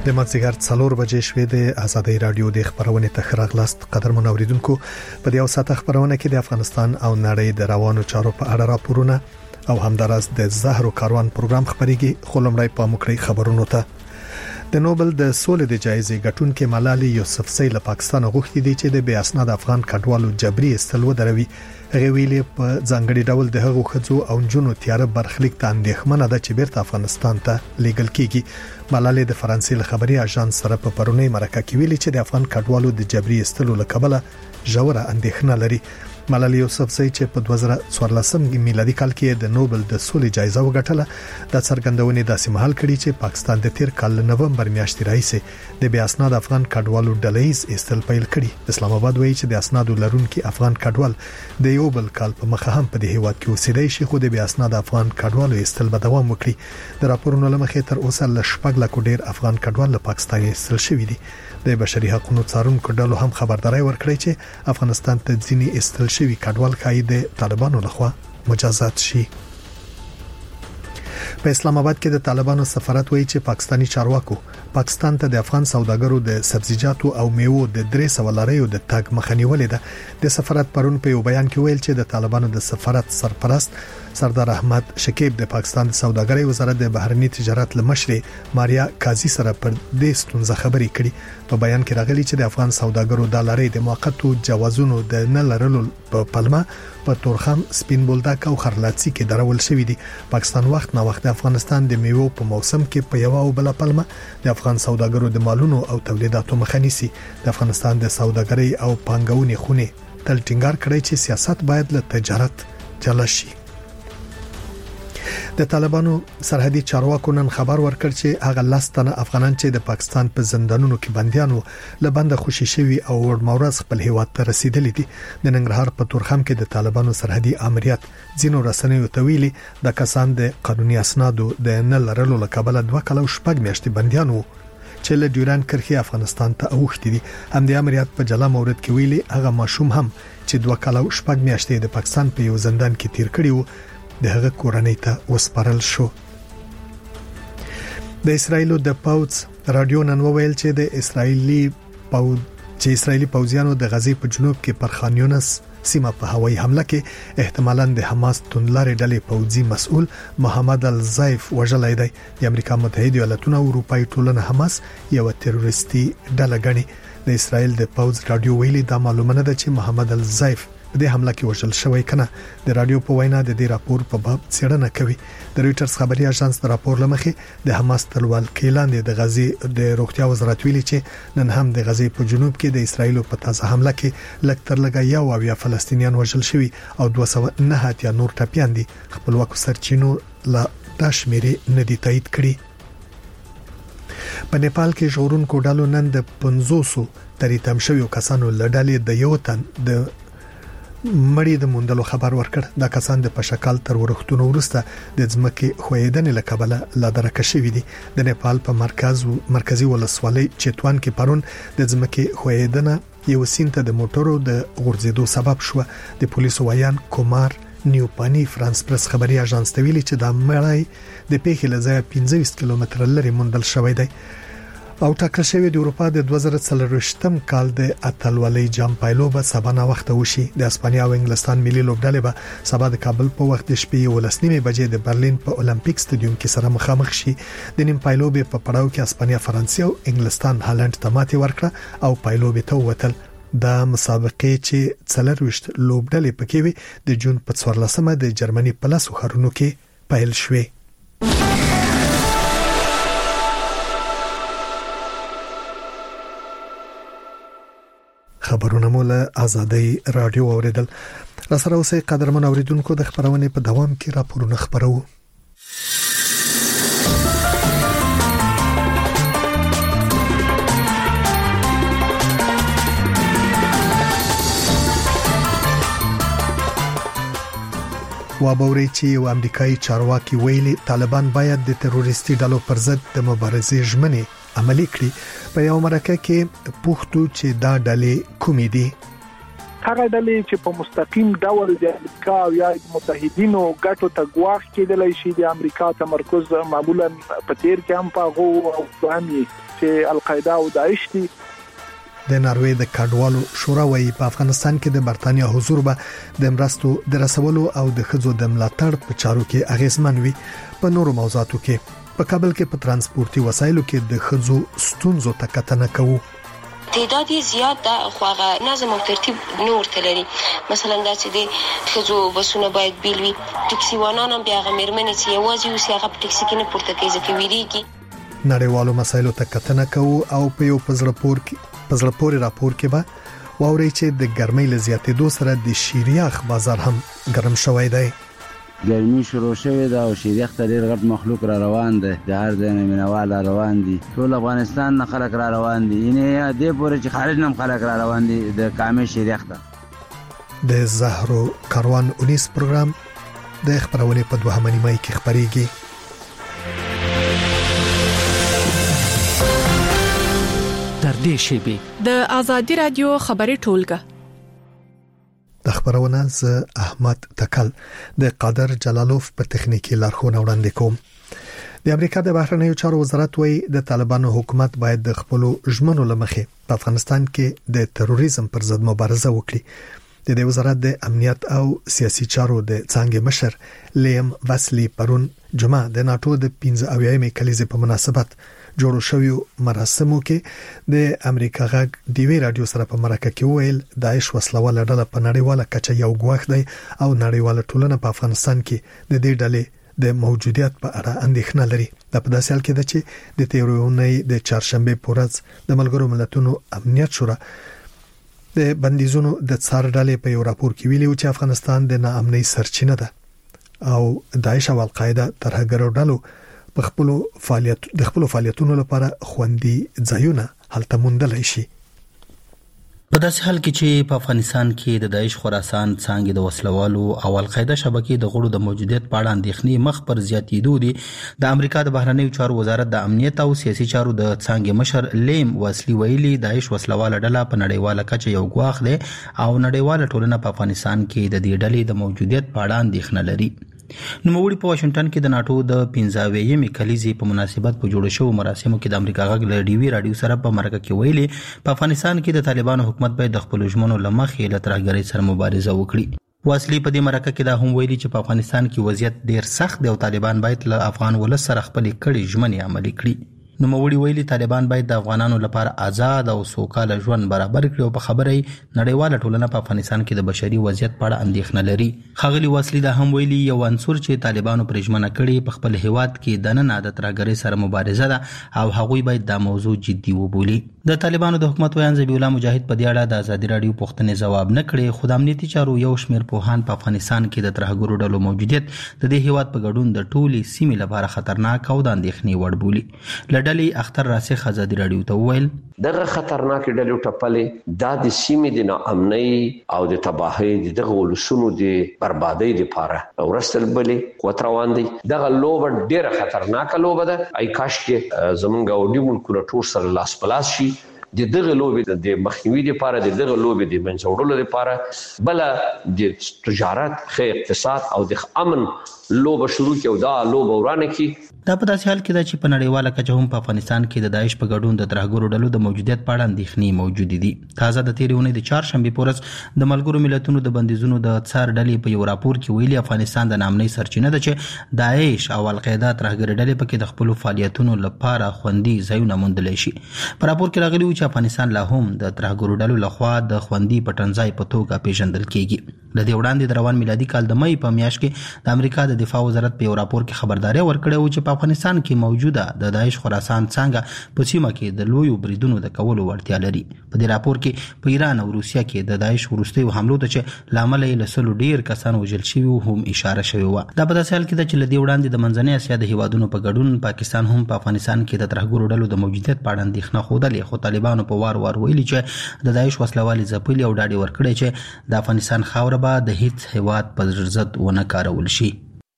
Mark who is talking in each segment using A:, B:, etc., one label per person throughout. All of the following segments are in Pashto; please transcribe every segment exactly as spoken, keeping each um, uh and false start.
A: د مازیګر څلور بجې شوې د آزادۍ رادیو د خبرونې ته خراغلاست قدرمن اوریدونکو په دې اوساته خبرونه کې د افغانستان او نړۍ د روانو چارو په اړه راپورونه او همدارس د زهر او کاروان پروګرام خبريږي خلمړی په مکرې خبرونو ته د نوبل د سولې د جایزې ګټونکې ملالي یوسفزۍ له پاکستان غوښتي دي چې د بې اسناد افغان کډوالو جبري استلو دروي غویلې په ځانګړي ډول د هغو خځو او جنونو تیار برخلیک ته اندېښمنه ده چې بیرته افغانستان ته لیږل کیږي. ملالي د فرانسې له خبري اژانس سره په پرونی مرکه کې ویلي چې د افغان کډوالو د جبري استلو لکبله ژوره اندېښنه لري. ملالي یوسفزۍ چې په دوه زره څوارلسم میلادي کال کې د نوبل د سولې جایزه وګټله د څرګندونې داسې مهال کړي چې پاکستان د تیر کال نومبر میاشتې راهیسې د بې اسناد افغان کډوالو ډلهیز استل پیل کړي. اسلام آباد وایي چې د اسنادو لرونکي افغان کډوال د یو بل کال په مخه هم په دې هیواد کې اوسېدای شي خو د بې اسناد افغان کډوالو استل به دوام وکړي. د راپورونو لمخې تر اوسه ل شپږ لک ډیر افغان کډوال له پاکستان استل شوي دي. د بشري حقوقو څارونکو ډلو هم خبرداري ورکړې چې افغانستان ته ځینی استل شوي کډوال خای د طالبانو لخوا مجازات شي. په اسلام آباد کې د طالبانو سفارت وایي چې پاکستانی چارواکو پاکستان ته د افغان سوداګرو د سبزیجاتو او میوو د درې سوه لاريو د تاګ مخنیولې ده. د سفارت پرون په یو بیان کې ویل چې د طالبانو د سفارت سرپرست سردار احمد شکیب د پاکستان د سوداګرۍ وزارت د بهرنی تجارت لمشر ماریا کازی سره پر دې ستونزه خبرې کړي. په بیان کې راغلي چې د افغان سوداګرو د لارې د موقتو جوازونو د نه لرلو په پلمه په تورخم سپین بولدک او خرلاڅي کې درول شوې دي. پاکستان وخت نه وخت د افغانستان د میوو په موسم کې په یو او بل پلمه د افغان سوداګرو د مالونو او تولیداتو مخه نیسي. د افغانستان د سوداګرۍ او پانګونې خونه تل ټینګار کړی چې سیاست باید له تجارت جلا شي. د طالبانو سرحدي چارواکو نن خبر ورکړ چې هغه لاستنه افغانان چې د پاکستان په زندانونو کې بنديانو لبنده خوشي شوی او ورمورز خپل هیواد ته رسیدلي دي. د ننګرهار په تورخم کې د طالبانو سرحدي امریت ځینو رسنیو ته ویلي د کسان د قانوني اسنادو د نه لرلو لکبله دوه کلو شپږ میاشتې بنديانو چې له ډیوران کرخي افغانستان ته اوښتي دي. هم د امریت په جلا مورد کې ویلي هغه ماشوم هم چې دوه کلو شپږ میاشتې د پاکستان په یو زندان کې تیر کړی وو د هغه کورنۍ ته وسپارل شو. د اسرایلو د پاوز رادیو نن ویل چې د اسرایلی پاوز چې اسرایلی پوځیانو د غزې په جنوب کې پر خان یونس سیمه په هوایي حمله کې احتمالاً د حماس توندلارې ډلې پوځي مسؤل محمد الزایف وژلای دی. د امریکا متحده ایالاتونو او اروپای ټولنه حماس یو تروریستي ډله ګڼي. د اسرایل د پاوز رادیو ویلي دا معلومه ده چې محمد الزایف د حمله کې وژل شوی کنه. د رادیو په وینا د دې راپور په باب څېړنه کوي. د رويټرز خبري اژانس د راپور لمخې د حماس تلوال کېلان د غزې د روغتیا وزارت ویلي چې نن هم د غزې په جنوب کې د اسرایل په تازه حمله کې لږ تر لږه یو او یا فلسطینیان وژل شوی او دوه سوه نه اتیا نور ټپيان دي. خپلواک سرچینو لا د شمیرې ندي تایید کړي. په نیپال کې ژغورونکو ډلو نن د پنځوس ترې تم شویو کسانو لړډلې د یو تن د مړی د موندلو خبر ورکړ. دا کسان د پشکال تر ورښتونو وروسته د ځمکې خویدنې لکبله لا درکه شوی دي. د نیپال په مرکز مرکزی ولسوالۍ چتوان کې پرون د ځمکې خویدنه یو سینته د موټرو د غورځېدو سبب شو. د پولیسو ویان کومار نیوپانی فرانس پرس خبري اژانس ته ویلي چې دا مړی د پیښې له ځایه پنځه کیلومتره لري موندل شوی دی او ټاکل شوی د اروپا د دوه زره څلرویشتم کال د اتلولۍ جام پایلو به سبا نه وخت وشي. د اسپانیا او انګلستان ملي لوبډلې به سبا د کابل په وخت د شپې ولسنیمه بجې د برلین په اولمپیک سټډیوم کې سره مخامخ شي. د نیم پایلو به په پړاو کې اسپانیا فرانسې او انګلستان هالند ته ماتې ورکړه او پایلو به ته وتل. د مسابقې چې څلرويشت لوبډلې پکې وي د جون په څوارلسمه د جرمني په لاسو ښارونو کې پیل شوې. خبرونه مو له آزادۍ رادیو اوریدل. را سره اوسې قدرمن اوریدونکو د خبرونه په دوام کې راپورونه خبرو. وابوري چې یو امریکایي چارواکي ویلي طالبان باید د تروریستي ډلو پر ضد د مبارزې ژمنې عملي کړي. په یو مرکه کې پوښتو چې دا ډلې کومې دي.
B: هغه ډلې چې په مستقیم ډول د امریکا او یا متحدینو ګټو ته ګواښ کېدلای شي د امریکا تمرکز معمولا په تیر کې هم پاغو او فهمي چې القاعده او داعش دي.
A: د ناروې د کډوالو شورا وايي په افغانستان کې د برتانیا حضور به د مرستو د رسولو او د خځو د ملاتړ په چارو کې اغیزمن وي. په نورو موضوعاتو کې په کابل کې په ترانسپورتي وسایلو کې د خځو ستونزو ته کتنه کوو.
C: تعداد زیات ده خو هغه نظم او ترتیب نور تلري. مثلا دا چې د خځو بسونه باید بیل وي، ټکسي وانان هم بیا هغه مېرمنې چې یوازې اوسي هغه په ټکسي کې نه پورته کوي ځکه ویریږي.
A: نړیوالو مسایلو ته کتنه کوو او په یو پزړه پور کې پزړه پورې راپور کې به واوري چې د ګرمۍ له زیاتېدو سره د شیریاخ بازار هم ګرم شوی دی.
D: ګرمي شروع شوه دا او شیریخ ته ډیر غټ مخلوق را روان دي، د هر ځای نه مینوال روان دي، ټول افغانستان نه خلک را روان دي، یعنی دې پورې چې خارج نه خلک را روان دي د کامې شیریخ ته.
A: د زهرو کاروان اونیس پروګرام د خبرونه په دوه نیمه کې خبريږي.
E: در دې شیبه د ازادي رادیو خبري ټولګه
A: د خبرونه ز احمد تکل د قادر جلالوف په تخنیکی لارښوونه وړاندې کوم. د امریکا د بهرنیو چارو وزارت وايي د طالبانو حکومت باید د خپل ژمنو لمخې په افغانستان کې د تروریزم پر ضد مبارزه وکړي. د دې وزارت د امنیت او سیاسي چارو د څنګه مشر لیم واسلی پرون جمعه د ناتو د پنځه اویایم کلیزې په مناسبت جوړو شویو مراسمو کې د امریکا غږ دیوی رادیو سره په مرکه کې ویل داعش وسلواله ډله په نړیواله کچه یو ګواښ دی او نړیواله ټولنه په افغانستان کې د دې ډلې د موجودیت په اړه اندېښنه لري. د په داسې حال کې ده چې د تیرونې د چهارشنبه په ورځ د ملګرو ملتونو امنیت شورا د بندیزونو د څار ډلې په یو راپور کې ویلي چې افغانستان د ناامنۍ سرچینه ده او داعش او القاعده ترهګرو ډلو په خپل فعالیت د خپل فعالیتونو لپاره خوندي ځایونه هلته موندلای شي.
F: په داسې حال کې چې په افغانستان کې د داعش خراسان څنګه د وسلوالو او القاعده شبکې د غړو د موجودیت په اړه اندېښنې مخ پر زیاتېدو دي، د امریکا د بهرنیو چارو وزارت د امنیت او سیاسي چارو د څنګه مشر لیم واسلی ویلي داعش وسلواله ډله په نړیواله کچه یو ګواښ دی او نړیواله ټولنه په افغانستان کې د دې ډلې د موجودیت په اړه اندېښنه لري. نوموړي په واشنگټن کې د ناتو د پنځه اویایم کلیزې په مناسبت په جوړ شوو مراسمو کې د امریکا غږ له ډیوی رادیو سره په مرکه کې ویلي په افغانستان کې د طالبانو حکومت باید د خپل ژمنو لمخې له ترهګرۍ سره مبارزه وکړي. واسلی په دې مرکه کې دا هم ویلي چې په افغانستان کې وضعیت ډیر سخت دی او طالبان باید له افغان ولس سره خپل کړي ژمنې عملي کړي. نوموړي ویلي طالبان باید د افغانانو لپاره آزاد او سوکاله ژوند برابر کړي او په خبره نړیواله ټولنه په افغانستان کې د بشري وضعیت په اړه اندېښنه لري. ښاغلي واسلی دا هم ویلي یو عنصر چې طالبانو پرې ژمنه کړې په خپل هیواد کې د نن عادت راګرې سره مبارزه ده او هغوی باید دا موضوع جدي وبولي. د طالبانو د حکومت ویان ذبیح الله مجاهد په دې اړه د ازادي رادیو پوښتنې ځواب نه کړي، خو د امنیتي چارو یو شمېر پوهان په افغانستان کې د ترهګرو ډلو موجودیت د دې هیواد په ګډون د ټولې سیمې لپاره خطرناک او د اندېښنې وړ بولي. له ډلې اختر راسخ ازادي رادیو ته وویل
G: دغه خطرناک ډلې ټپلې دا د سیمې د ناامنۍ او د تباهۍ دغه ولسونو د بربادۍ لپاره ورستل بلې قوت روان دي. دغه لوبه ډیره خطرناکه لوبه ده. ای کاش کې زمونږ او دی ملکونه ټول سره لاس پلاس شي د دغه لوبې د مخنیوي لپاره، د دغه لوبې د منځوړلو لپاره، بل د تجارت، خیر، اقتصاد او د امن لوبه شروع کی او دا لوبه ورانه کی.
F: دا په داسې حال کې ده چې په نړیواله کچه هم په افغانستان کې د داعش په ګډون د ترهګرو ډلو د موجودیت په اړه اندېښنې موجودې دي. تازه د تېرې اونۍ د چهارشنبې په ورځ د ملګرو ملتونو د بندیزونو د څار ډلې په یو راپور کې ویلي افغانستان د ناامنۍ سرچینه ده چې داعش او القاعده ترهګر ډلې پکې د خپل فعالیتونو لپاره خوندي ځایونه موندلی شي. په راپور کې راغلي و چې افغانستان لا هم د ترهګرو ډلو لخوا د خوندي پټنځای په توګه پیژندل کیږي. د دې وړاندې د روان میلادي کال د مې په میاشت کې د امریکا د دفاع وزارت په یو راپور کې خبرداري ورکړې و چې په افغانستان کې موجوده د داعش خراسان څنګه په سیمه کې د لویو بریدونو د کولو وړتیا لري. په دې راپور کې په ایران او روسیا کې د داعش وروستیو حملو ته چې لامل یې لسلو ډیر کسان وژل شوي هم اشاره شوې و. دا په داسې حال کې ده چې لدې وړاندې د منځنۍ اسیا د هیوادونو په ګډون پاکستان هم په افغانستان کې د ترهګرو ډلو د موجودیت په اړه اندېښنه ښودلې، خو طالبانو په وار وار ویلي چې د داعش وسلوالې ځپلي او ډاډ ورکړی چې د افغانستان خاوره به د هیڅ هیواد په ضد ونه کارول شي.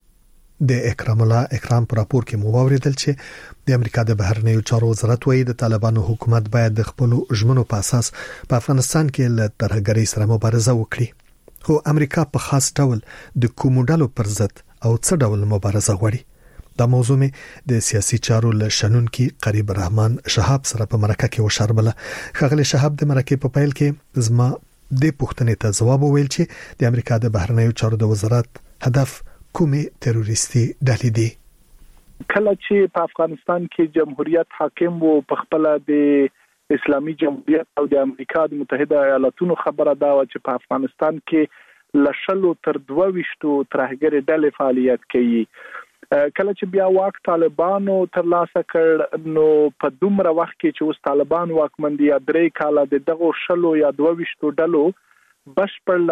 A: د اکرام الله اکرام پر راپور کې مو واوریدل چې د امریکا د بهرنیو چارو وزارت وايي د طالبانو حکومت باید د خپل ژمنو په اساس په افغانستان کې له ترهګرۍ سره مبارزه وکړي، خو امریکا په خاص ډول د کومو ډلو پر ضد او څه ډول مبارزه غواړي. دا موضوع می د سیاسي چارو له شنونکي قریب رحمان شهاب سره په مرکه کې وشاربله. خغلی شهاب د مرکه په پیل کې زما د پښتنې ته جواب وویل چې د امریکا د بهرنیو چارو د وزارت هدف کومه تروریستي ډلې دي.
B: کله چې په افغانستان کې جمهوریت حاکم وو، په خپل د اسلامي جمهوریت او د امریکا د متحده ایالاتونو خبره دا و چې په افغانستان کې لشلو تر دوه ویشتو ترهګر ډلې فعالیت کوي. کله چې بیا واک طالبانو ترلاسه کړ، نو په دومره وخت کې چې اوس طالبان واکمن دي، درې کاله د دغه شلو یا دوه ویشتو ډلو بشپړ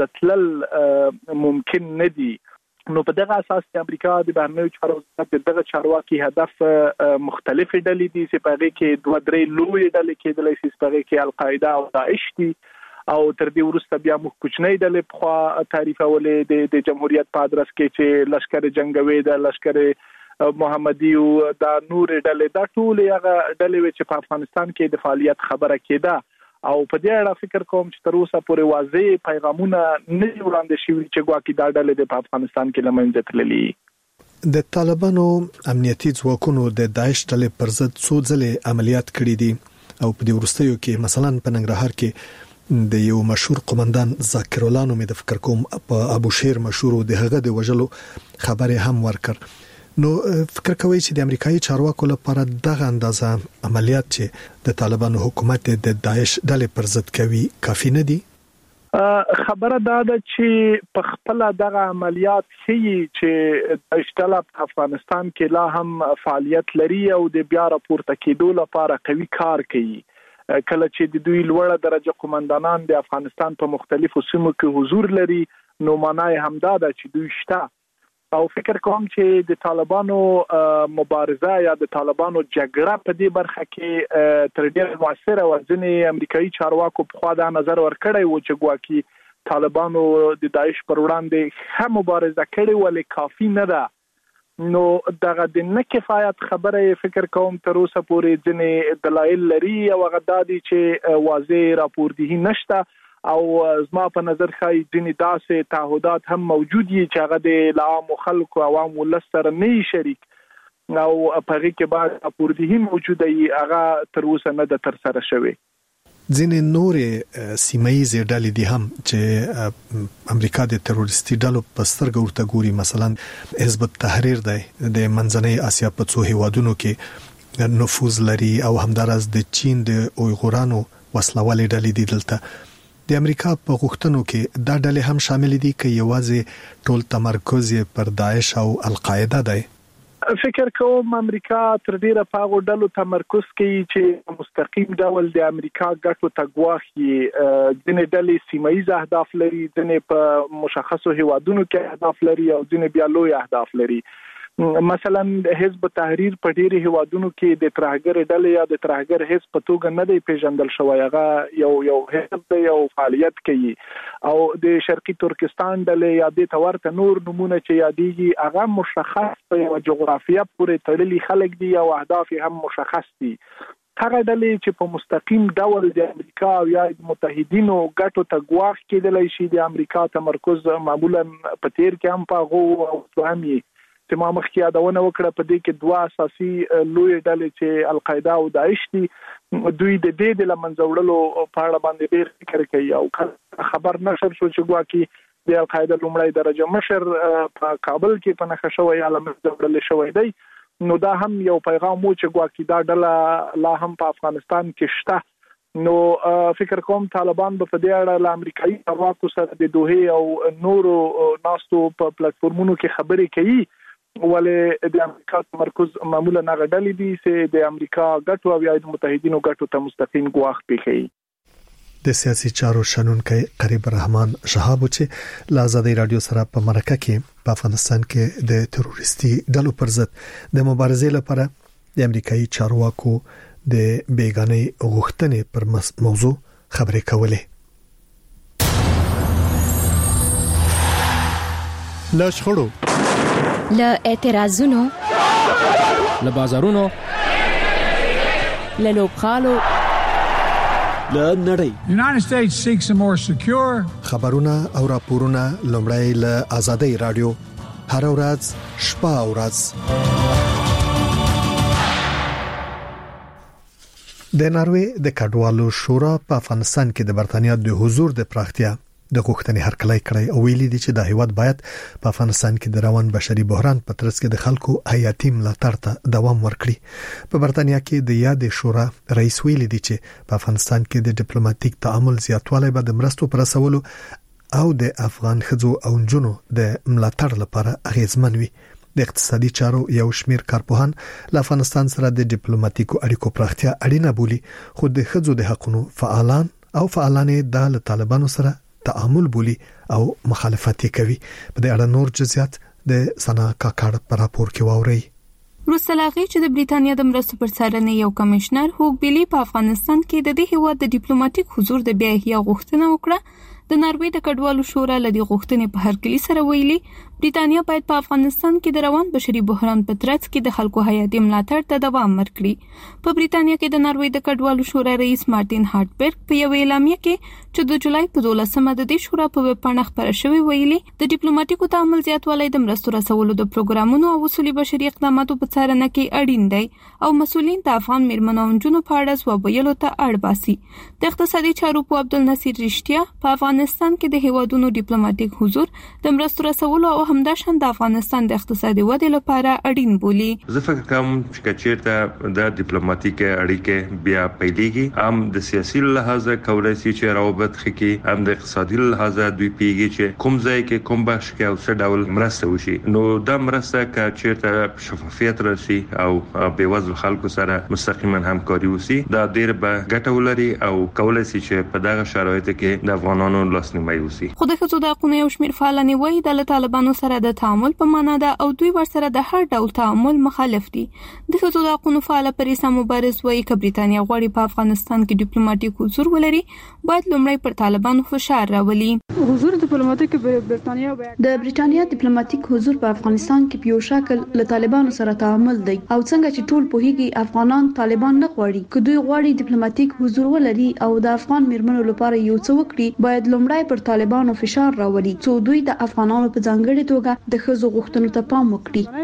B: لمنځتلل ممکن نه دي. نو په دغه اساس د امریکا د بهرنیو چارو وزارت دغه چارواکي هدف مختلف ډلې دي چې په هغه کې دوه درې لوی ډلې کېدلې چې په هغه کې القاعده او داعش دي، او تر دې وروسته بیا موږ کوچنۍ ډلې په خوا تعریفولې د د جمهوریت په ادرس کې چې لشکر جنگوي، د لشکر محمدي او د نور ډلې، دا ټول هغه ډلې چې په افغانستان کې د فعالیت خبره کېده. او په دې اړه فکر کوم چې تر اوسه پورې واضح پیغامونه نه وړاندې شوي چې ګواکې دا ډلې په افغانستان کې لمنځه تللي.
A: د طالبانو امنیتي ځواکونو د داعش ډلې پر ضد څو ځله عملیات کړي دي، او په دې وروستیو کې مثلا په ننګرهار کې د یو مشهور قومندان ذاکر الله نومې د فکر کوم په ابو شیر مشهور د هغه د وجلو خبره هم ورکړ. نو فکر کوي چې د امریکایي چارواکو لپاره دغه اندازه عملیات چې د طالبانو حکومت د داعش ډلې پر ضد کوي کافي نه دي؟
B: خبره دا ده چې په خپل دغه عملیات ښیي چې داعش ډله په افغانستان کې لا هم فعالیت لري او د بیا راپورته کېدو لپاره قوي کار کوي. کله چې د دوی لوړه درجه قومندانان د افغانستان په مختلفو سیمو کې حضور لري، نو معنی همدا ده چې دوی شته. او فکر کوم چې د طالبانو مبارزه یا د طالبانو جګړه په دې برخه کې تر ډېره موثره و. ځینې امریکایي چارواکو په خوا دا نظر ورکړی و چې ګواکې طالبانو د داعش پر وړاندې ښه مبارزه کړې ولې کافي نه ده. نو دغه د نه کفایت خبره فکر کوم تر اوسه پورې ځینې دلایل لري، او هغه دا دي چې واضح راپوردهي نشته، او زما په نظر ښایي ځینې داسې تعهدات هم موجود دي چې هغه د عامو خلکو عوام ولس سره نه شریک، او په هغې کې باید راپوردهي موجوده وي، هغه تر اوسه نه ده ترسره شوې.
A: ځینې نورې سیمایي ډلې دي هم چې امریکا د تروریستي ډلو په سترګه ورته ګوري، مثلا حزب التحریر دی د منځنۍ اسیا په څو هیوادونو کې نفوذ لري، او همدارس د چین د اویغورانو وسلوالې ډلې دي. دلته د امریکا په غوښتنو کې دا ډلې هم شامل دي که یوازې ټول تمرکز پر داعش او القاعده دی؟
B: فکر کوم امریکا تر ډیره په هغو ډلو تمرکز کوي چې مستقیم ډول د امریکا ګټو ته ګواښي. ځینې ډلې سیمایي اهداف لري، ځینې په مشخصو هیوادونو کې اهداف لري، او ځینې بیا لوی اهداف لري. مثلا حزب تحریر په ډیرو هیوادونو کې د ترهګر ډلې یا د ترهګر حزب په توګه نه دی پیژندل شوی، هغه یو یو حزب دی او فعالیت کوي. او د شرقي ترکستان ډلې یا د تورته نور نمونه چې یادېږي، هغه مشخص په یو جغرافیه پورې تړلي خلک دي او اهداف هم مشخص دي. هغه ډلې چې په مستقیم ډول د امریکا او یا متحدینو ګټو ته ګواښ کېدلی شي، د امریکا تمرکز معمولا په تیر کې هم په هغو او دوامي چې ما مخکې یادونه وکړه، په دې کې دوه اساسي لوی ډلې چې القاعده او داعش دي، دوی د دې د لمنځه وړلو په اړه باندې ډېر فکر کوي. او خبر نشر شو چې ګواکې د القاعده لومړی درجه مشر په کابل کې په نښه شوی یا لمنځه وړل شوی دی، نو دا هم یو پیغام و چې ګواکې دا ډله لا هم په افغانستان کې شته. نو فکر کوم طالبان به په دې اړه له امریکایي چارواکو سره د دوحې او نورو ناستو په پلیټفورمونو کې خبرې کوي، ولې د امریکا تمرکز معمولا هغه ډلې دي چې د امریکا ګټو او یا د متحدینو ګټو ته مستقیم ګواښ پیښوي.
A: د سیاسي چارو شنونکي قریب رحمان شهاب چې له آزادۍ رادیو سره په مرکه کې په افغانستان کې د تروریستي ډلو پر ضد د مبارزې لپاره د امریکایي چارواکو د بیګانۍ غوښتنې پر موضوع خبرې کولې. له شخړو،
H: له اعتراضونو،
E: له بازارونو، له لوبخالو،
I: له نړۍ. The United States seeks a more secure.
A: خبرونه او راپورونه لومړی له آزادۍ رادیو هر ورځ شپه او ورځ د ناروې د کډوالو شورا په افغانستان کې د برتانیا د حضور د پراختیا د غوښتنې هرکلی کړی او ویلي دي چې د هیواد باید په افغانستان کې د روان بشري بحران په ترڅ کې د خلکو حیاتي ملاتړ ته دوام ورکړي. په برتانیا کې د یاد شورا رئیس ویلي دي چې په افغانستان کې د ډیپلوماټیک تعامل زیاتوالی به د مرستو پر رسولو او د افغان ښځو او نجونو د ملاتړ لپاره اغیزمن وي. د اقتصادي چارو یو شمیر کارپوهان له افغانستان سره د ډیپلوماټیکو اړیکو پراختیا اړینه بولي، خو د ښځو د حقوقو فعالان او فعالانې د طالبانو سره تعامل بولي او مخالفت کوي. په دې اړه نور جزئیات د سنا کاکړ په راپور کې واوري.
J: روسلاغي چې د بریټانیا د مرستو پر څارنې یو کمشنر هوګ بیلی په افغانستان کې د دې هیواد د ډیپلوماټیک حضور د بیا احیا غوښتنه وکړه. د ناروې د کډوالو شورا لدی غوښتنې په هرکلی سره ویلي بریټانیا باید په افغانستان کې د روان بشري بحران په ترڅ کې د خلکو حیاتي ملاتړ ته دوام ورکړي. په بریټانیا کې د ناروې د کډوالو شورا رئیس مارټین هارټبرګ په یو اعلامیه کې چې د جولای په دولسمه د دې شورا په ویب پاڼه خبره شوې ویلي د ډیپلوماټیکو تعامل زیاتوالی د مرستو رسولو د پروګرامونو او اصولي بشري اقداماتو په څارنه کې اړین دی او مسؤلین د افغان میرمنو او نجونو په اړه ځواب ویلو ته اړ باسي. د اقتصادي چارو په عبدالنصیر رښتیا په افغانستان کې د هیوادونو ډیپلوماټیک حضور د مرستو رسولو او همداشان د افغانستان د اقتصادي ودې لپاره اړین بولي.
K: زه فکر کوم چې چیرته د ډیپلوماټیک اړیکې بیا پیلېږي هم د سیاسي لحاظه کولای شي چې روابط خکې هم د اقتصادي لحاظه دوی پیږي چې کوم ځای کې کوم بخش کې او څه ډول مرسته وشي. نو دا مرسته که چیرته شفافیت راشي او بېوزلو خلکو سره مستقیما همکاري وشي دا ډېر به ګټه ولري او کولای شي چې په دغه شرایطو کې د افغانانو لاسنیوی وشي.
J: خو د ښځو د حقوقو یو شمېر فعالان وایي د طالبانو سره د تعامل په معنا ده او دوی ورسره د هر ډول تعامل مخالف دي. د ښځو د حقوقو فعال پریسا مبارز وایي چې بریټانیا غواړي په افغانستان کې ډیپلوماټیک حضور ولري باید لومړی پر طالبانو فشار راولي.
L: حضور ډیپلوماټیک برتانیا د بریټانیا ډیپلوماټیک حضور په افغانستان کې په یو شکل له طالبانو سره تعامل دی او څنګه چې ټول پوهیږي افغانان طالبان نه غواړي. که دوی غواړي ډیپلوماټیک حضور ولري او د افغان میرمنو لپاره یو څه وکړي باید لومړی پر طالبانو فشار راولي څو دوی د افغانانو په ځانګړي توګه د ښځو غوښتنو ته پام وکړي.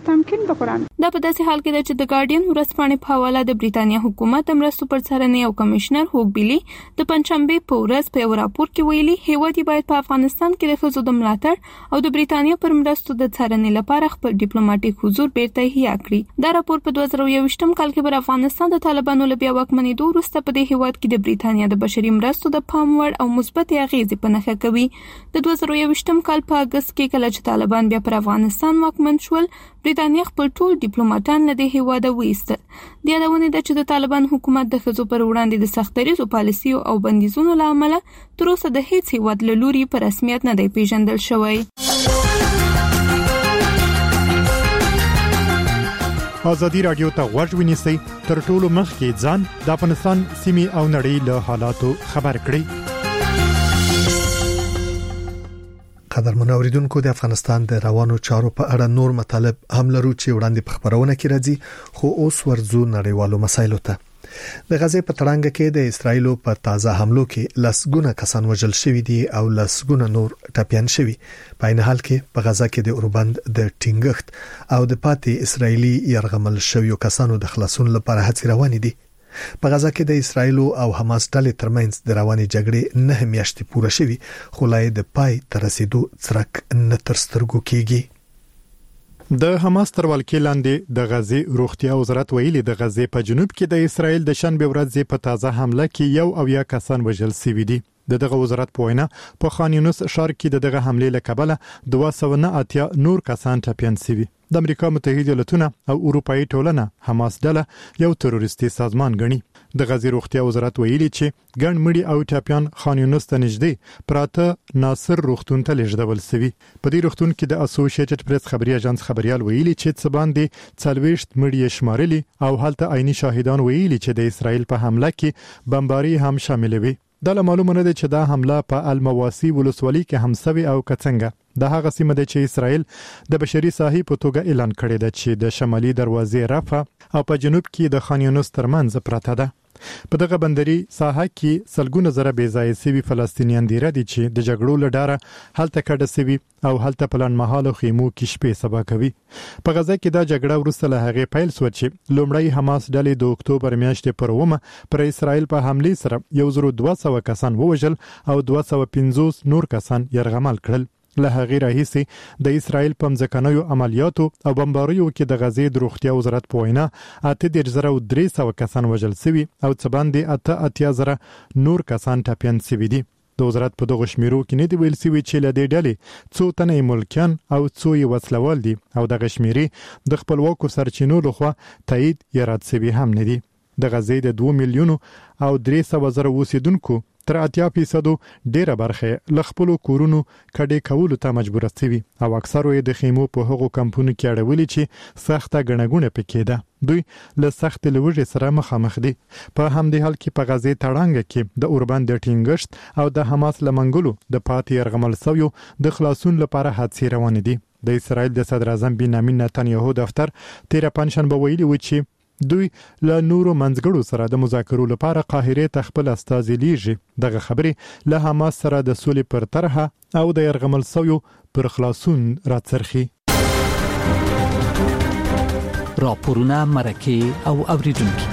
L: دا په داسې حال کې ده چې د ګارډین ورځپاڼې په حواله د بریټانیا حکومت د مرستو پر څارنې او کمشنر هوګ بیلی د پنځشنبه په ورځ په یو راپور کې ویلي هیواد باید په افغانستان کې د ښځو د ملاتړ او د بریټانیا پر مرستو د څارنې لپاره خپل ډیپلوماټیک حضور بیرته احیا کړي. دا راپور په دوه زره یوویشتم کال کې پر افغانستان د طالبانو له بیا واکمنېدو وروسته په دې هیواد کې د بریټانیا د بشري مرستو د پام وړ او مثبت اغیزې په نښه کوي. د دوه زره یوویشتم کال په اگست کې کله چې طالبان بیا پر افغانستان واکمن شول بریټانیا خپل ټول ډیپلوماټان له دې هیواده وایستل. د یادونه ده چې د طالبان حکومت د ښځو پر وړاندې د سختریزو پالیسیو او بندیزونو له امله تر اوسه د هیڅ هیواد له لوري په رسمیت نه دی پیژندل شوی.
M: ازادي رادیو ته غوږ ونیسئ تر ټولو مخکې ځان د افغانستان سیمې او نړۍ له حالاتو خبر کړئ.
A: قدر منوریدونکو د افغانستان د روانو چارو په اړه نور مطالب هم لرو چې وړاندې په خبرونه کې راځي خو اوس ورځو نړیوالو مسایلو ته. د غزې په تړانګه کې د اسرایل په تازه حملو کې لسګونه کسان وژل شوي دي او لسګونه نور ټپيان شوي. په عین حال کې په غزا کې د اوربند د ټینګښت او د پاتې اسرایلی يرغمل شویو کسانو د خلاصون لپاره هڅې روانې دي. په غزا کې د اسرایل او حماس ډلې ترمنځ د رواني جګړې نه میاشتې پوره شوي خو لای د پای تر رسیدو څرک نه تر سترګو کېږي.
M: د حماس تر ولکې لاندې د غزې روغتیا وزارت ویلي د غزې په جنوب کې د اسرایل د شنبه ورځې په تازه حمله کې یو او یا کسان وژل شوي دي. د دغه وزارت په وینا په خان یونس ښار کې د دغه حمله له کبله دوه سوه نه اتیا نور کسان ټپيان شوي. د امریکا متحده ایالاتونه او اروپאי ټولنه حماس ډله یو تروریستي سازمان ګڼي. د غزې روغتیا وزارت ویلي چې ګڼ مړي او ټپيان خان یونس ته نږدې پراته ناصر روغتون ته لیږدول شوي. په دې روغتون کې د اسوسییټډ پریس خبري اژانس خبريال ویلي چې څه باندې څلوېښت مړي شمارلي او هلته عیني شاهدان ویلي چې د اسرایل په حمله کې بمباري هم شامل وي. دا معلومه نه ده چې دا حمله په المواسی ولسوالۍ کې هم سوي او کڅنګه د هغه سیمه ده چې اسرائیل د بشري ساحې په توګه اعلان کړی دی چې د شمالي دروازې رفح او په جنوب کې د خان یونس ترمنځ پراته ده. په دغه بندري ساحه کې سلګونه زره بېځایه سوي فلسطینیان دي ردي چې د جګړو لډاره هلته کډه سوي او هلته پلان مهاله خیمو کې شپې سبا کوي. په غزه کې دا جګړه وروسته له هغې پیل شوه چې لومړی حماس ډلې د اکتوبر میاشتې پر اومه پر اسرائیل په حملې سره یو زر دوه سوه کسان ووژل او دوه سوه پنځوس نور کسان یرغمل کړل. له هغې راهیسې د اسرائیل په مځکنیو عملیاتو او بمباریو کې د غزې د روغتیا وزارت په وینا اته دېرش زره او درې سوه کسان وژل سوي او څه باندې اته اتیا زره نور کسان ټپیان سوي دي. د وزارت په دغه شمیرو کې نه دی ویل سوي چې له دې ډلې څو تنه ملکیان او څو یې وسلوال دي او دغه شمیرې د خپلواکو سرچینو لخوا تایید یا رد سوي هم نه دي. د غزې د دوه میلیونو او درې سوه زره اوسیدونکو تر اتیا فیصدو ډیره برخه ل خپل کورونو کډې کولو ته مجبور سوي او اکثرو یې د خیمو په هغو کمپونو کې اړولي چې سخته غنغونه پکې ده. دوی له سخت لوږې سره مخامخ دي. په همدې حال کې په غزې تړانګه کې د اوربند د ټینګښت او د حماس لمنګلو د پاتې يرغمل سویو د خلاصون لپاره حادثې روان دي. د اسرائیل د صدر اعظم بنیامین نتنیاهو دفتر تیر پنځشنبه ویلي و چې دوی له نورو منځګړو سره د مذاکرو لپاره قاهره ته خپل استازي لیږي. دغه خبرې له حماس سره د سولې پر طرحه او د يرغمل سویو پر خلاصون راڅرخي.
N: راپورونه مرکه او اوریدونکو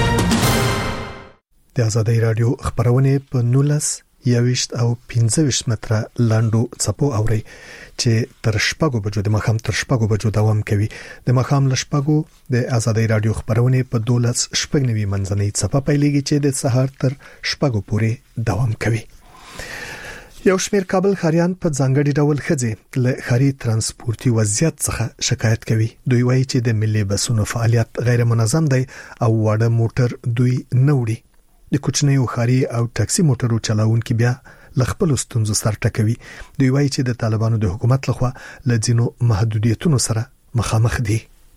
A: د آزادۍ رادیو خبرونه په نولس یويشت او پنځه ویشت متره لاندو څپو اوري چې تر شپږو بجو د مخام تر شپږو بجو دوام کوي. د مخام لشپږو د آزادۍ رادیو خبرونه په دولس شپږ نوي منځنۍ څپه پیلېږي چې د سهار تر شپږو پورې دوام کوي. یو شمېر کابل خاریان په ځانګړي ډول خځې له خاري ترانسپورتي وضعیت څخه شکایت کوي. دوی وایي چې د ملي بسونو فعالیت غیر منظم دی او واړه موټر دوی نه وړي. د کوچنیو خاري او ټاکسي موټرو چلاونکي بیا ل خپل ستونزو سره ټکوي. دوی وایي چې د طالبانو د حکومت لخوا ل ځینو محدودیتونو سره مخامخ دي.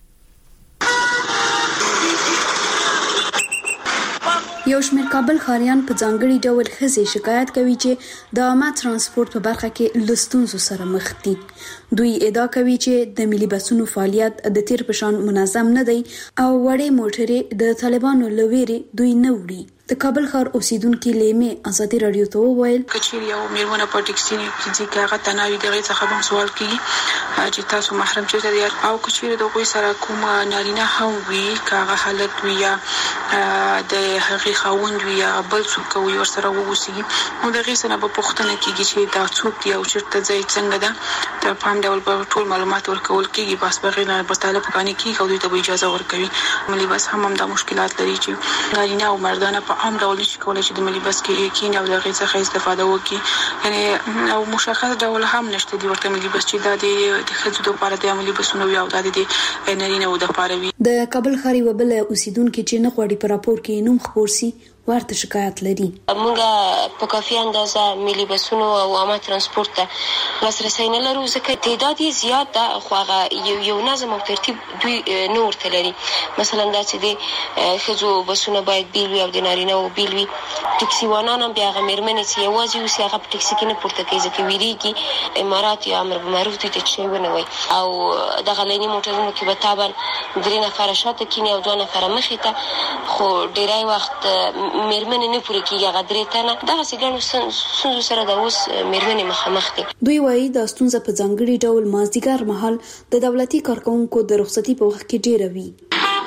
L: یو شمېر کابل خاریان په ځانګړي ډول خزي شکایت کوي چې د عامه ترانسپورت په برخه کې لستونزو سره مخ دي. دوی ادعا کوي چې د ملي بسونو فعالیت د تیر په شان منظم نه دی او وړې موټرې د طالبانو لويري دوی نه وړي. د کابل ښار اوسیدونکو لیمه آزادي رادیو ته وویل
O: کچېر یو میرمنه په ټیکسي کې چې هغه تناوي دغه څخه به سوال کوي چې تاسو محرم چیرته دی او کچېر د کوئی سره کوم نارینه هم وي کاغه حالت وي یا د هغه خوند وي یا بل څوک کوي ورسره ووسی نو دغه سره په پښتنه کې چې دا څوک دی او چیرته ځای څنګه ده ته په هم ډول په ټول معلومات ورکول کېږي بس بغیر نه بس طالب کانی کې او دوی ته اجازه ورکوي. ملي بس هم هم د مشکلات لري چې نارینه او مردانه عام ډول نشي کولای چې د ملي بس کې کین او دغه څخه استفاده وکړي. یعنی او مشخص ډول هم نشته دی ورته ملي بس چې د د خځو لپاره د عملي بسونو یو د دې نارینه او د لپاره وي.
L: د کابل خاري وبله اوسیدونکو چې نه غوړي په راپور کې نوم خبر سي ورته شکایت لري.
C: موږ په کافي اندازه ملي بسونو او عامه ترانسپورت ته لاسرسي نه لرو ځکه تعداد یې زیات ده خو هغه یو یو نظم او ترتیب دوی نور تلري. مثلا دا چې د خځو بسونه باید بیل وي او د نارینه او بیل وي. ټیکسي وانان هم بیا هغه مېرمنې چې یوازې اوسي هغه په ټیکسي کې نه پورته کوي ځکه ویریږي امارات یا امر بالمعروف دي ته شی ونه وي او دغه لینی موټرونو کې به تابن درې نفر شاته کینی او دوه نفر مخې ته خو ډیری وخت مېرمنې نه پوره کیږي هغه درې تنه دغه سګانو څنګه سره د اوس مېرمنې مخامخ دي.
L: دوی وایي د ستونزه په ځانګړي ډول مازدیګر مهال د دولتي کارکونکو د رخصتي په وخت کې ډیره وي.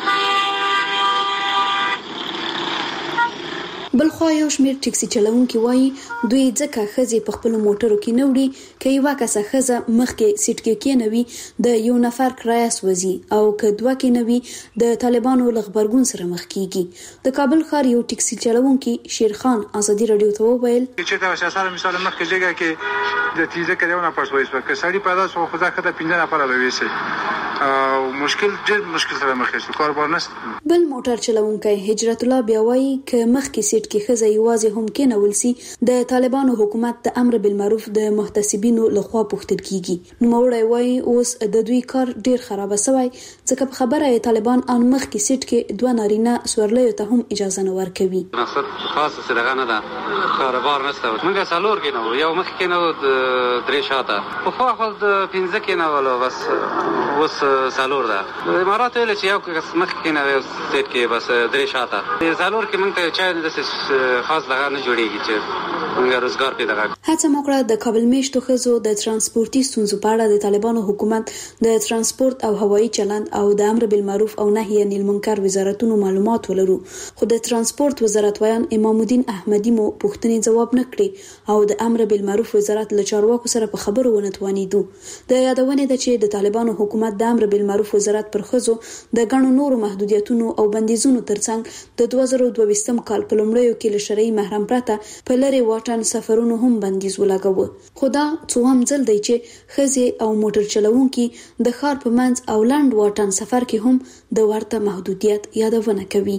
L: بلخوا یو شمېر ټیکسي چلوونکي وایي دوی ځکه خزي په خپل موټرو کې نه وړي کې یو کسه خزه مخکې سیټ کې کې نوي د یو نفر کرایه سوځي او کدوه کې نوي د طالبانو لغبرګون سره مخ کیږي. د کابل ښار یو ټیکسي چلوونکي شیرخان آزادي رادیو ته وویل
P: چې دا سره مثال مخکې جګه کې د تیزه کې یو نفر سوځي په کسړي پیدا سو خو ځکه د پنځه نفر به ویسي او مشکل ډېر مشکل سره مخ شي کاروبار نشته.
L: بل موټر چلوونکی هجرت الله بیا وایي ک مخکې سیټ کې خزه یوازې هم کې نه ولسي د طالبانو حکومت د امر بالمعروف د محتسبینو لخوا پوښتل کیږي. نو موړی وایي اوس د دوی کار ډیر خراب شوی ځکه په خبره طالبان ان مخ کې سیټ کې دوه نارینه سورلیو ته هم اجازه نه ورکوي.
Q: مقصد خاص سره غنه ده کاروبار نشته موږ سالور کې نو یو مخ کې نو د درې شاته په خو خپل د پنځه کې نه ولو بس اوس سالور ده د امارات ویل چې یو مخ کې نه سټیټ کې بس درې شاته د سالور کې موږ ته چا د خاص لغه نه جوړیږي چې موږ روزګار پیدا کړو.
L: هڅه موکړه د کابل میشتو خزو د ترانسپورتي ستونزو په اړه د طالبانو حکومت د ترانسپورت او هوایي چلند او د امر بالمعروف او نهي عن المنکر وزارتونو معلومات ولرو، خو د ترانسپورت وزارت ویان امام الدین احمدی مو پوښتنې جواب نه کړې او د امر بالمعروف وزارت له چارواکو سره په خبرو ونه توانیدو. د یادونه ده چې د طالبانو حکومت د امر بالمعروف وزارت پر خزو د غنو نورو محدودیتونو او بندیزونو ترڅنګ د دوه زره دوه ویشتم کال په لومړیو کې له شرعي محرم پرته په لری واټن سفرونو هم بندیز ولګاوه. خدا څوام ځل دی چې خزي او موټر چلوونکي د ښار په منځ او لاند واټن سفر کې هم د ورته محدودیت یادونه کوي.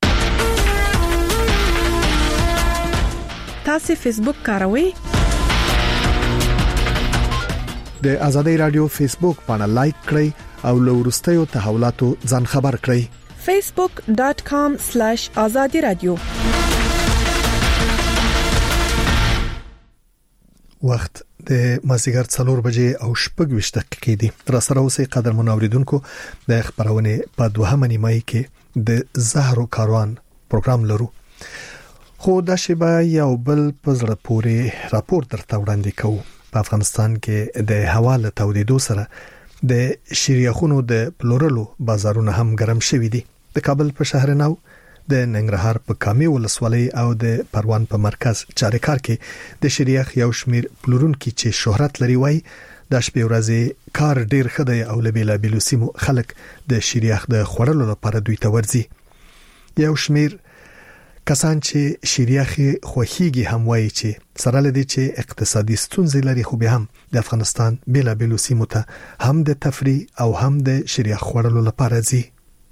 E: تاسو فیسبوک کاروئ؟
A: د ازادي رادیو فیسبوک باندې لایک کړئ او له ورستیو تحولاتو ځان خبر کړئ.
E: facebook dot com slash azadi radio.
A: وخت د مازیګر څلور بجې او شپږ ویشت دقیقې دي. تر سره اوسې قدر منوریدونکو د خبرونه په دوهمه نیمه کې د زهرو کاروان پروګرام لرو. خو د شبا یو بل پزړه پوري راپور درته وړاندې کوو. په افغانستان کې د هوا له تودېدو سره د شریخونو د پلورلو بازارونه هم ګرم شوي دي. د کابل په شهر نو د ننګرهار په کامي ولسوالۍ او د پروان په مرکز چاریکار کې د شریخ یو شمیر پلورونکو چې شهرت لري وای د شپې ورځې کار ډیر خدای او لبیلا بلوسیمو خلک د شریخ د خورلو لپاره دوی ته ورځي. یو شمیر کسان چې شریخ خوخيږي هم وای چې سره لدی چې اقتصادي ستونزې لري خو به هم د افغانستان بلا بلوسیمو ته هم د تفریح او هم د شریخ خورلو لپاره ځي.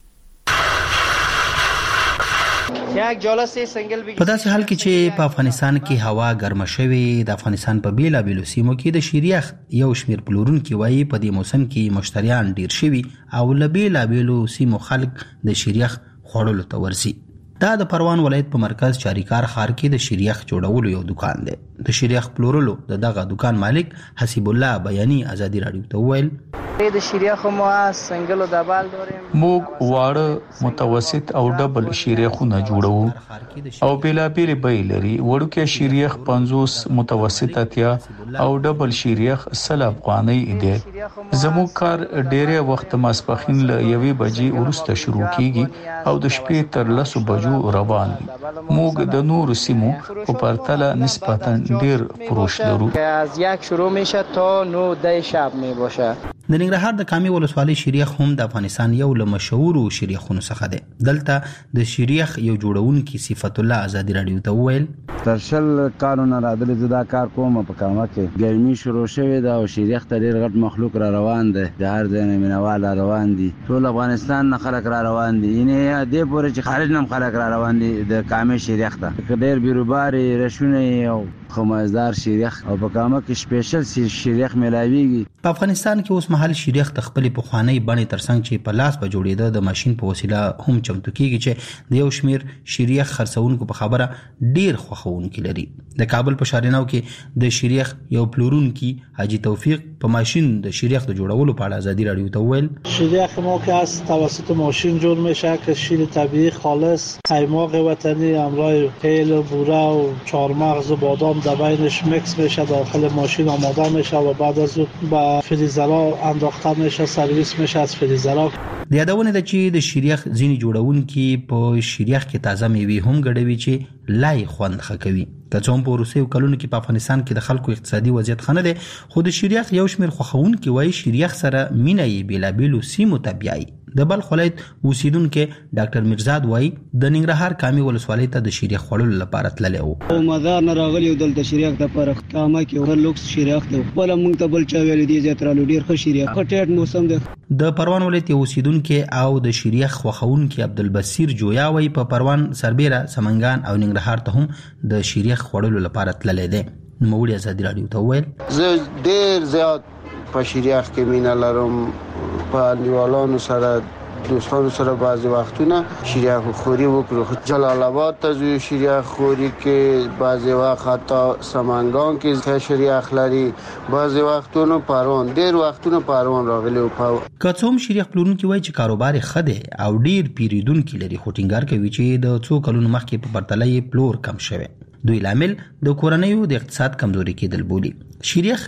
F: په داسې حال کې چې په افغانستان کې هوا ګرمه شوې، د افغانستان په بیلا بیلو سیمو کې د شریخ یو شمیر پلورونکو وایي په دې موسم کې مشتریان ډیر شوي او لبیلا بیلو سیمو خلک د شریخ خوړلو ته ورسي. دا د پروان ولایت په مرکز چاریکار ښار کې د شریخ جوړولو یو دکان دی. د شریخ پلورلو د دغه دکان مالک حسیب الله بیانی ازادي رادیو ته ویل
R: د شریخ مو سنگلو د بال دورې
S: موږ واړه متوسط او ډبل شریخونه جوړو او بلا بیل بیلری وړوکه شریخ پنځوس متوسط اتیا او ډبل شریخ سل افغاني دی. زموږ کار ډیره وخت ماسپخین ل یوې بجې ورسته شروع کیږي او د شپې تر لسو بجو روان دي. موږ د نور سیمو په پرتله نسبتا ډیر فروش لرو.
R: از یک شروع میشه تا نو د شب می باشه.
F: د ننګرهار د کامي ولسوالۍ شریخ هم د افغانستان یو له مشهورو شریخونو څخه دی. دلته د شریخ یو جوړونکي صفت الله ازادي رادیو ته ویل
D: ترشل کارونه راځي زدا کار کوم په کامه کې ګرمي شروع شوه دا او شریخ ته ډیر غټ مخلوق را روان دي. د هر ځای مینوال روان دي، ټول افغانستان نه خلک را روان دي. ینه دې پورې چې خارج نه خلک را روان دي د کامي شریخ ته ډیر بیروباري رشونه او خمازدار شریخ او په کامه کې سپیشل شریخ ملاویږي.
F: په افغانستان کې اوس مهال شریخ د خپل پخوانی بڼې ترڅنګ چې په لاس په جوړېده د ماشين په وسیله هم چمتو کیږي چې د یو شمیر شریخ خرڅونکو په خبره ډیر خوخونکي لري. د کابل په شارنو کې د شریخ یو پلورونکي حاجی توفیق په ماشين د شریخ د جوړولو په اړه ازادي رادیو ته ویل
T: شریخ ما که از توسط ماشین جوړ میشه که شیر طبیعی خالص قیماق وطنی همراه هیل و بوره و چهارمغز و بادام در بینش میکس میشه داخل ماشین آماده میشه و بعد از اون با فریزرها انداخته میشه سرویس میشه از فریزرها.
F: د یادونه ده چې د شریخ ځینی جوړونکي په شریخ کې تازه میوي هم ګډوي چې لای خوند خکوي. که څوم په روسي کلونو کې په افغانستان کې د خلکو اقتصادي وضعیت خنه ده، خو د شریخ یو شمیر خوخونکي وایي شریخ سره مینه یې بیلا بیلو سیمو ته بیایي. د بلخ ولایت اوسیدونکو ډاکټر میرزاد وایي د ننګرهار کامي ولسوالۍ ته د شریخ خړل لپاره تللی وو.
U: مزار نه راغلی دل د شریخ د پر کامه کې ور لوکس شریخ ته بل مونږ ته بل چا ویل دي چې ترالو ډیر ښه شریخ کټیټ موسم ده.
F: د پروان ولایت اوسیدونکو او د شریخ خوخونکو عبدالبصیر جویا وایي په پروان سربېره سمنګان او ننګرهار ته هم د شریخ خړل لپاره تللی دی. نوموړي ازادي رادیو ته ویل
V: زه ډیر زیات په شریخ کې مینه لرم، په نیوالانو سره
G: دوستانو سره بعضی وختونه شیریخ خوري وکړو. جلال آباد ته زو شیریخ خوري کې بعضی وخت حتی سمنګان کې شیریخ لري، بعضی وختونو پروان ډیر وختونو پروان راغلي او په
F: کڅوم شیریخ پلورونکي وایي چې کاروبار خده او ډیر پیریدونکو لري، خو ټینګار کوي چې د څو کلونو مخکې په پرتله یې پلور کم شوی. دوی لامل د کورنیو د اقتصاد کمزوري کېدل بولي. شیریخ